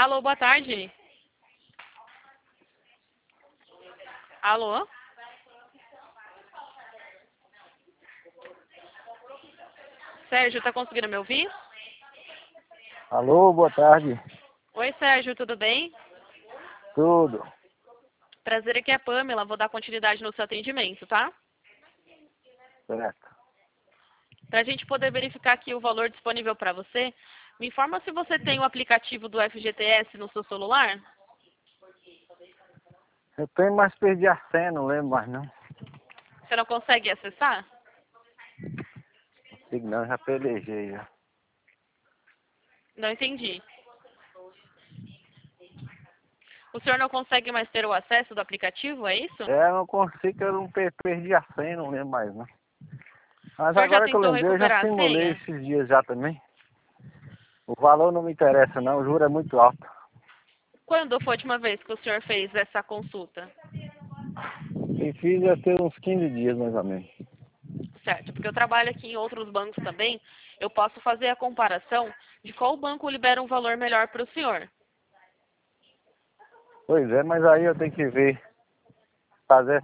Alô, boa tarde. Alô? Sérgio, tá conseguindo me ouvir? Alô, boa tarde. Oi, Sérgio, tudo bem? Tudo. Prazer, aqui é a Pamela. Vou dar continuidade no seu atendimento, tá? Certo. Para a gente poder verificar aqui o valor disponível para você, me informa se você tem o aplicativo do FGTS no seu celular? Eu tenho, mas perdi a senha, não lembro mais não. Você não consegue acessar? Consigo não, já pelejei já. Não entendi. O senhor não consegue mais ter o acesso do aplicativo, é isso? Eu não consigo, eu não perdi a senha, não lembro mais não. O Mas senhor já agora que eu tentou lembrei, eu já recuperar a simulei senha? esses dias já também. O valor não me interessa não, o juro é muito alto. Quando foi a última vez que o senhor fez essa consulta? E fiz até uns 15 dias mais ou menos. Certo, porque eu trabalho aqui em outros bancos também, eu posso fazer a comparação de qual banco libera um valor melhor para o senhor. Pois é, mas aí eu tenho que ver, fazer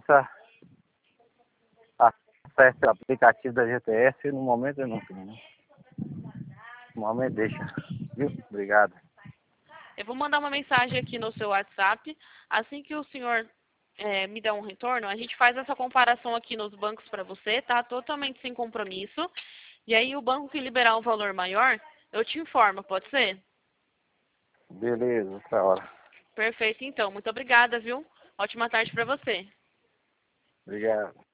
acesso ao aplicativo da GTS e no momento eu não tenho, né? No momento deixa. Viu? Obrigado. Eu vou mandar uma mensagem aqui no seu WhatsApp. Assim que o senhor me der um retorno, a gente faz essa comparação aqui nos bancos para você, tá? Totalmente sem compromisso. E aí o banco que liberar um valor maior, eu te informo, pode ser? Beleza, outra hora. Perfeito, então. Muito obrigada, viu? Ótima tarde para você. Obrigado.